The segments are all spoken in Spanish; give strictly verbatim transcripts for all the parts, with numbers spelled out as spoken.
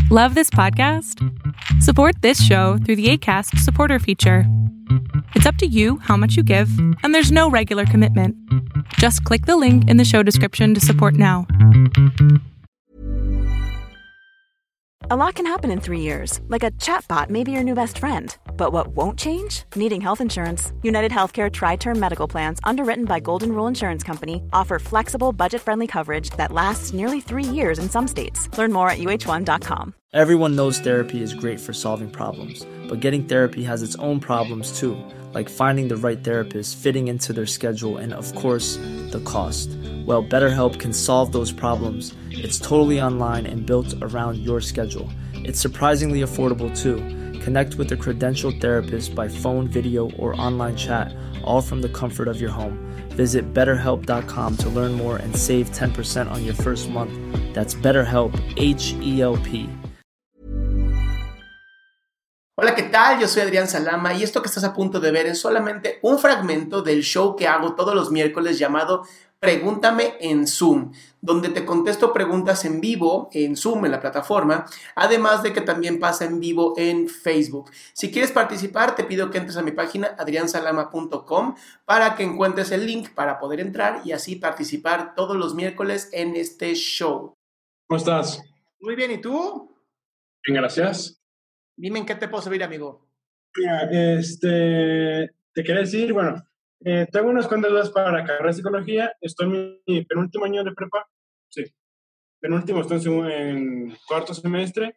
Love this podcast? Support this show through the Acast supporter feature. It's up to you how much you give, and there's no regular commitment. Just click the link in the show description to support now. A lot can happen in three years, like a chatbot may be your new best friend. But what won't change? Needing health insurance. United Healthcare Tri-Term Medical Plans, underwritten by Golden Rule Insurance Company, offer flexible, budget-friendly coverage that lasts nearly three years in some states. Learn more at U H one dot com. Everyone knows therapy is great for solving problems, but getting therapy has its own problems too, like finding the right therapist, fitting into their schedule, and of course, the cost. Well, BetterHelp can solve those problems. It's totally online and built around your schedule. It's surprisingly affordable too. Connect with a credentialed therapist by phone, video, or online chat, all from the comfort of your home. Visit better help dot com to learn more and save ten percent on your first month. That's BetterHelp, H E L P. Hola, ¿qué tal? Yo soy Adrián Salama y esto que estás a punto de ver es solamente un fragmento del show que hago todos los miércoles llamado Pregúntame en Zoom, donde te contesto preguntas en vivo en Zoom, en la plataforma, además de que también pasa en vivo en Facebook. Si quieres participar, te pido que entres a mi página adrian salama punto com para que encuentres el link para poder entrar y así participar todos los miércoles en este show. ¿Cómo estás? Muy bien, ¿y tú? Bien, gracias. Dime en qué te puedo servir, amigo. Mira, este, te quería decir, bueno, eh, tengo unas cuantas dudas para la carrera de psicología. Estoy en mi penúltimo año de prepa. Sí, penúltimo, estoy en cuarto semestre.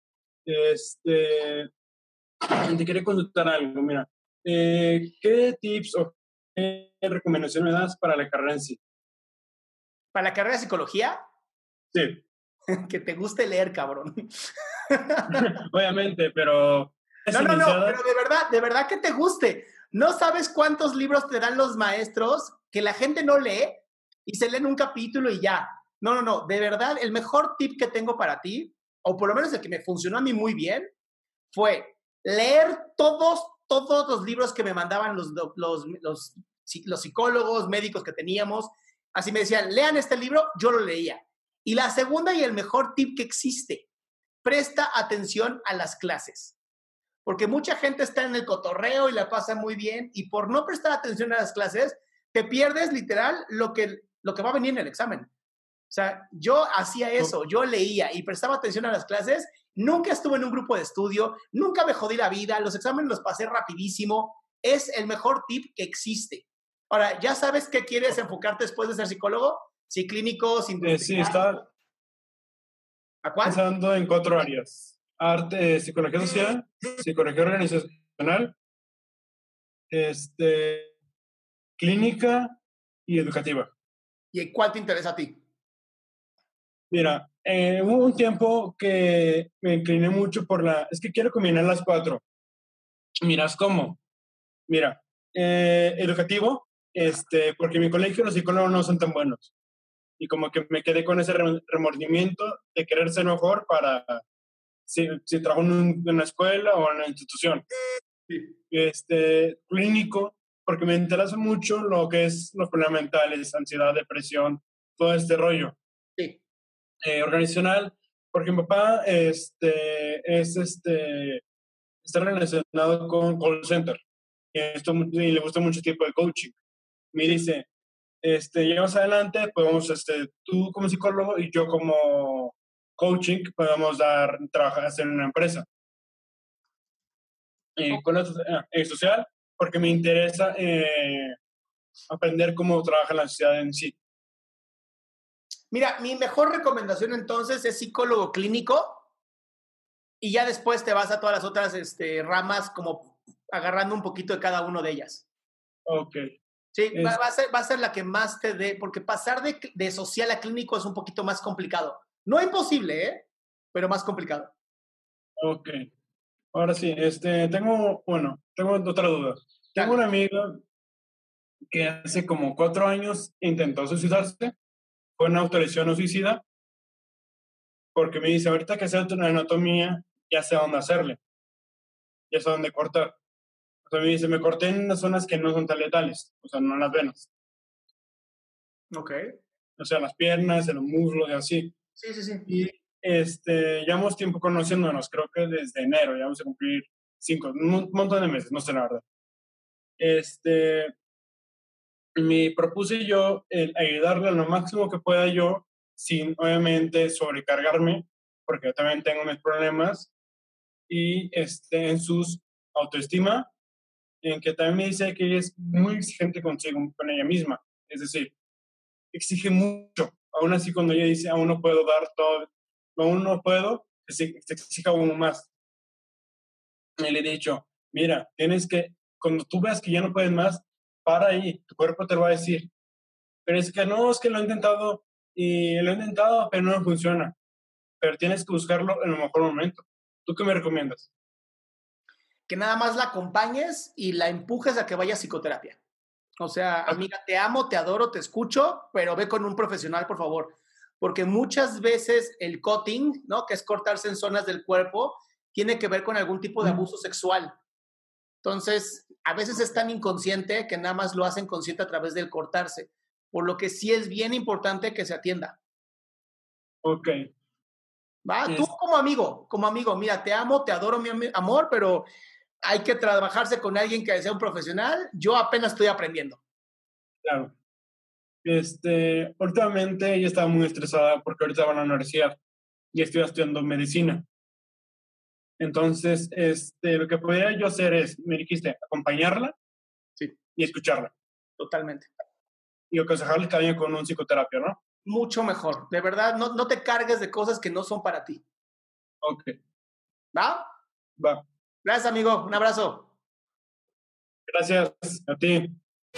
Este, te quería consultar algo, mira. Eh, ¿Qué tips o qué recomendaciones me das para la carrera en sí? ¿Para la carrera de psicología? Sí. Que te guste leer, cabrón. Obviamente, pero... No, no, no, pero de verdad, de verdad que te guste. No sabes cuántos libros te dan los maestros que la gente no lee y se leen un capítulo y ya. No, no, no, de verdad, el mejor tip que tengo para ti, o por lo menos el que me funcionó a mí muy bien, fue leer todos, todos los libros que me mandaban los, los, los, los psicólogos, médicos que teníamos. Así me decían, lean este libro, yo lo leía. Y la segunda y el mejor tip que existe, presta atención a las clases. Porque mucha gente está en el cotorreo y la pasa muy bien y por no prestar atención a las clases, te pierdes literal lo que, lo que va a venir en el examen. O sea, yo hacía eso, yo leía y prestaba atención a las clases, nunca estuve en un grupo de estudio, nunca me jodí la vida, los exámenes los pasé rapidísimo, es el mejor tip que existe. Ahora, ¿ya sabes qué quieres enfocarte después de ser psicólogo? Sí, clínico, sin... Eh, sí, está ¿A cuál? pensando en cuatro áreas. Arte, psicología social, psicología organizacional, este, clínica y educativa. ¿Y cuál te interesa a ti? Mira, eh, hubo un tiempo que me incliné mucho por la... Es que quiero combinar las cuatro. Miras cómo. Mira, eh, educativo, este, porque en mi colegio los psicólogos no son tan buenos. Y como que me quedé con ese remordimiento de querer ser mejor para... Si, si trabajo en, un, en una escuela o en una institución. Sí. Este, clínico, porque me interesa mucho lo que es los problemas mentales, ansiedad, depresión, todo este rollo. Sí. Eh, organizacional, porque mi papá este, es, este, está relacionado con call center y, esto, y le gusta mucho tipo de coaching. Me dice, este, ya más adelante podemos, este, tú como psicólogo y yo como coaching, podemos dar, trabajar, hacer en una empresa. Eh, con esto, eh, social, porque me interesa eh, aprender cómo trabaja la sociedad en sí. Mira, mi mejor recomendación entonces es psicólogo clínico y ya después te vas a todas las otras este, ramas como agarrando un poquito de cada una de ellas. Ok. Sí, es... va, va, a ser, va a ser la que más te dé, porque pasar de, de social a clínico es un poquito más complicado. No imposible, ¿eh? Pero más complicado. Ok. Ahora sí, este, tengo, bueno, tengo otra duda. Tengo un amigo que hace como cuatro años intentó suicidarse, fue una autorización no suicida, porque me dice, ahorita que hacer una anatomía, ya sé dónde hacerle, ya sé dónde cortar. O sea, me dice, me corté en unas zonas que no son tan letales, o sea, no en las venas. Ok. O sea, en las piernas, en los muslos y así. Sí, sí, sí. Y este, llevamos tiempo conociéndonos, creo que desde enero, ya vamos a cumplir cinco, un montón de meses, no sé la verdad. Este, me propuse yo el ayudarle lo máximo que pueda yo, sin obviamente sobrecargarme, porque yo también tengo mis problemas, y este, en sus autoestima, en que también me dice que ella es muy exigente consigo, con ella misma, es decir, exige mucho, aún así cuando ella dice, aún no puedo dar todo, aún no puedo, se, se exige aún más. Y le he dicho, mira, tienes que, cuando tú veas que ya no puedes más, para ahí, tu cuerpo te lo va a decir. Pero es que no, es que lo he intentado, y lo he intentado, pero no funciona. Pero tienes que buscarlo en el mejor momento. ¿Tú qué me recomiendas? Que nada más la acompañes y la empujes a que vaya a psicoterapia. O sea, amiga, te amo, te adoro, te escucho, pero ve con un profesional, por favor. Porque muchas veces el cutting, ¿no? Que es cortarse en zonas del cuerpo, tiene que ver con algún tipo de abuso sexual. Entonces, a veces es tan inconsciente que nada más lo hacen consciente a través del cortarse. Por lo que sí es bien importante que se atienda. Ok. ¿Va? Yes. Tú como amigo, como amigo, mira, te amo, te adoro, mi am- amor, pero hay que trabajarse con alguien que sea un profesional. Yo apenas estoy aprendiendo. Claro. Este, últimamente ella estaba muy estresada porque ahorita va a la universidad y estoy estudiando medicina. Entonces, este, lo que podría yo hacer es, me dijiste, acompañarla Sí. y escucharla. Totalmente. Y aconsejarle que vaya con un psicoterapia, ¿no? Mucho mejor. De verdad, no, no te cargues de cosas que no son para ti. Ok. ¿Va? Va. Gracias, amigo. Un abrazo. Gracias a ti.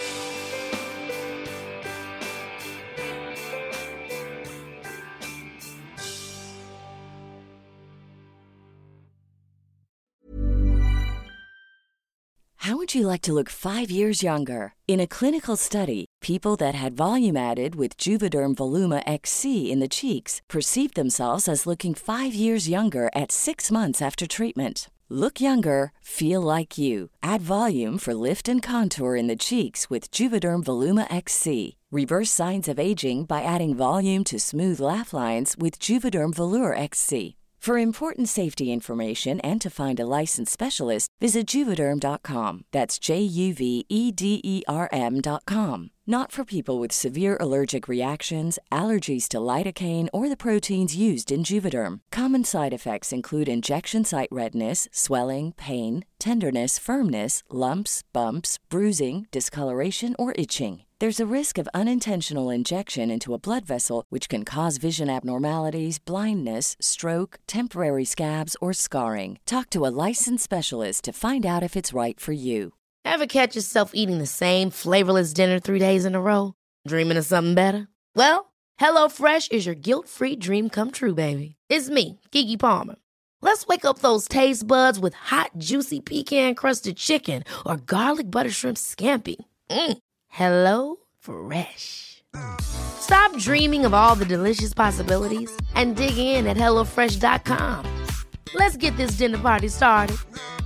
How would you like to look five years younger? In a clinical study, people that had volume added with Juvederm Voluma X C in the cheeks perceived themselves as looking five years younger at six months after treatment. Look younger, feel like you. Add volume for lift and contour in the cheeks with Juvederm Voluma X C. Reverse signs of aging by adding volume to smooth laugh lines with Juvederm Volure X C. For important safety information and to find a licensed specialist, visit Juvederm dot com. That's J U V E D E R M dot com. Not for people with severe allergic reactions, allergies to lidocaine, or the proteins used in Juvederm. Common side effects include injection site redness, swelling, pain, tenderness, firmness, lumps, bumps, bruising, discoloration, or itching. There's a risk of unintentional injection into a blood vessel, which can cause vision abnormalities, blindness, stroke, temporary scabs, or scarring. Talk to a licensed specialist to find out if it's right for you. Ever catch yourself eating the same flavorless dinner three days in a row? Dreaming of something better? Well, HelloFresh is your guilt-free dream come true, baby. It's me, Keke Palmer. Let's wake up those taste buds with hot, juicy pecan-crusted chicken or garlic butter shrimp scampi. Mm. Hello Fresh. Stop dreaming of all the delicious possibilities and dig in at hello fresh dot com. Let's get this dinner party started.